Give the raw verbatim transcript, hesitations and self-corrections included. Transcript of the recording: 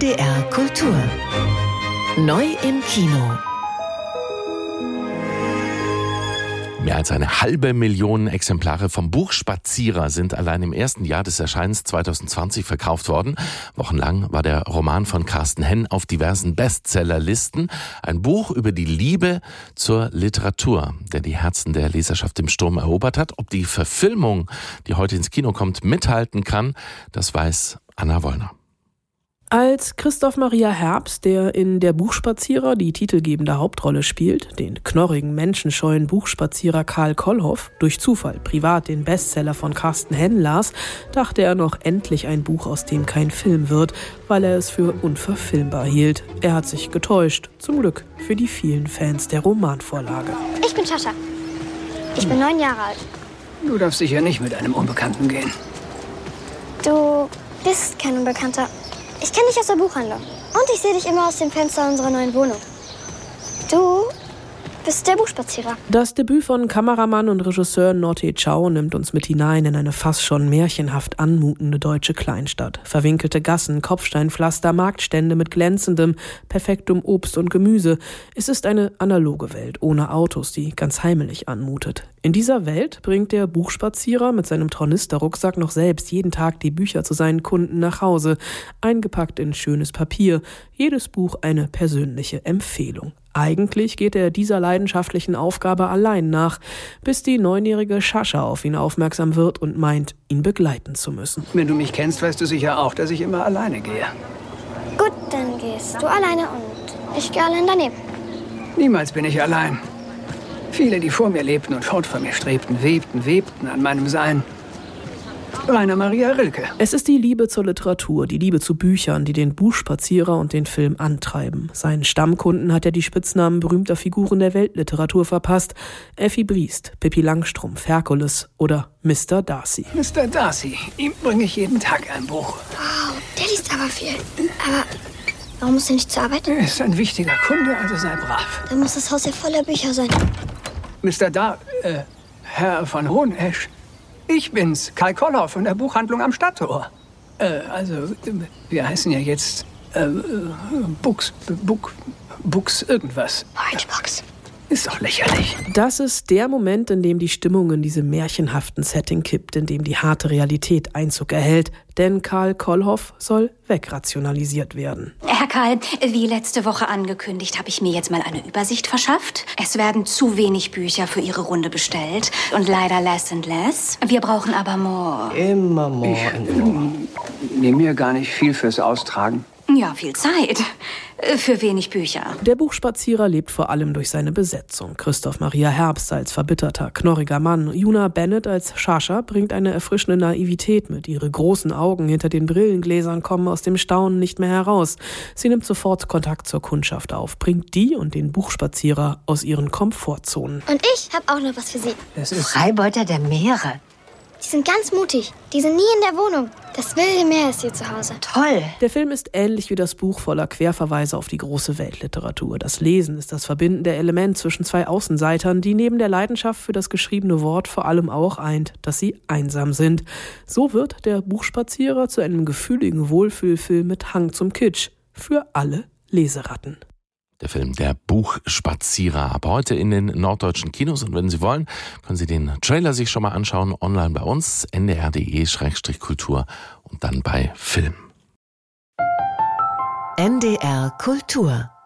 D R Kultur. Neu im Kino. Mehr als eine halbe Million Exemplare vom Buch Spazierer sind allein im ersten Jahr des Erscheinens zwanzig zwanzig verkauft worden. Wochenlang war der Roman von Carsten Henn auf diversen Bestsellerlisten. Ein Buch über die Liebe zur Literatur, der die Herzen der Leserschaft im Sturm erobert hat. Ob die Verfilmung, die heute ins Kino kommt, mithalten kann, das weiß Anna Wollner. Als Christoph Maria Herbst, der in Der Buchspazierer die titelgebende Hauptrolle spielt, den knorrigen, menschenscheuen Buchspazierer Karl Kollhoff, durch Zufall privat den Bestseller von Carsten Henn las, dachte er noch endlich ein Buch, aus dem kein Film wird, weil er es für unverfilmbar hielt. Er hat sich getäuscht, zum Glück für die vielen Fans der Romanvorlage. Ich bin Sascha. Ich bin neun Jahre alt. Du darfst sicher nicht mit einem Unbekannten gehen. Du bist kein Unbekannter. Ich kenne dich aus der Buchhandlung. Und ich sehe dich immer aus dem Fenster unserer neuen Wohnung. Du bist der Buchspazierer. Das Debüt von Kameramann und Regisseur Norte Chow nimmt uns mit hinein in eine fast schon märchenhaft anmutende deutsche Kleinstadt. Verwinkelte Gassen, Kopfsteinpflaster, Marktstände mit glänzendem, perfektem Obst und Gemüse. Es ist eine analoge Welt ohne Autos, die ganz heimelig anmutet. In dieser Welt bringt der Buchspazierer mit seinem Tornisterrucksack noch selbst jeden Tag die Bücher zu seinen Kunden nach Hause, eingepackt in schönes Papier. Jedes Buch eine persönliche Empfehlung. Eigentlich geht er dieser leidenschaftlichen Aufgabe allein nach, bis die neunjährige Sascha auf ihn aufmerksam wird und meint, ihn begleiten zu müssen. Wenn du mich kennst, weißt du sicher auch, dass ich immer alleine gehe. Gut, dann gehst du alleine und ich gehe allein daneben. Niemals bin ich allein. Viele, die vor mir lebten und fort von mir strebten, webten, webten an meinem Sein. Rainer Maria Rilke. Es ist die Liebe zur Literatur, die Liebe zu Büchern, die den Buchspazierer und den Film antreiben. Seinen Stammkunden hat er die Spitznamen berühmter Figuren der Weltliteratur verpasst. Effi Briest, Pippi Langstrumpf, Herkules oder Mister Darcy. Mister Darcy, ihm bringe ich jeden Tag ein Buch. Wow, der liest aber viel. Aber warum muss er nicht zur Arbeit? Er ist ein wichtiger Kunde, also sei brav. Dann muss das Haus ja voller Bücher sein. Mister Dar... Äh, Herr von Hohenesch. Ich bin's, Karl Kollhoff von der Buchhandlung am Stadttor. Äh, also, wir heißen ja jetzt, äh, Books, Book, Books irgendwas. Orange-Box. Ist doch lächerlich. Das ist der Moment, in dem die Stimmung in diesem märchenhaften Setting kippt, in dem die harte Realität Einzug erhält. Denn Karl Kollhoff soll wegrationalisiert werden. Herr Karl, wie letzte Woche angekündigt, habe ich mir jetzt mal eine Übersicht verschafft. Es werden zu wenig Bücher für Ihre Runde bestellt. Und leider less and less. Wir brauchen aber more. Immer more. Ich äh, nehme mir gar nicht viel fürs Austragen. Ja, viel Zeit. Für wenig Bücher. Der Buchspazierer lebt vor allem durch seine Besetzung. Christoph Maria Herbst als verbitterter, knorriger Mann. Juna Bennett als Sascha bringt eine erfrischende Naivität mit. Ihre großen Augen hinter den Brillengläsern kommen aus dem Staunen nicht mehr heraus. Sie nimmt sofort Kontakt zur Kundschaft auf, bringt die und den Buchspazierer aus ihren Komfortzonen. Und ich habe auch noch was für Sie. Das ist Freibeuter der Meere. Die sind ganz mutig. Die sind nie in der Wohnung. Das wilde Meer ist ihr Zuhause. Toll. Der Film ist ähnlich wie das Buch voller Querverweise auf die große Weltliteratur. Das Lesen ist das verbindende Element zwischen zwei Außenseitern, die neben der Leidenschaft für das geschriebene Wort vor allem auch eint, dass sie einsam sind. So wird der Buchspazierer zu einem gefühligen Wohlfühlfilm mit Hang zum Kitsch. Für alle Leseratten. Der Film Der Buchspazierer ab heute in den norddeutschen Kinos. Und wenn Sie wollen, können Sie den Trailer sich schon mal anschauen, online bei uns, n d r punkt d e slash kultur und dann bei Film. N D R Kultur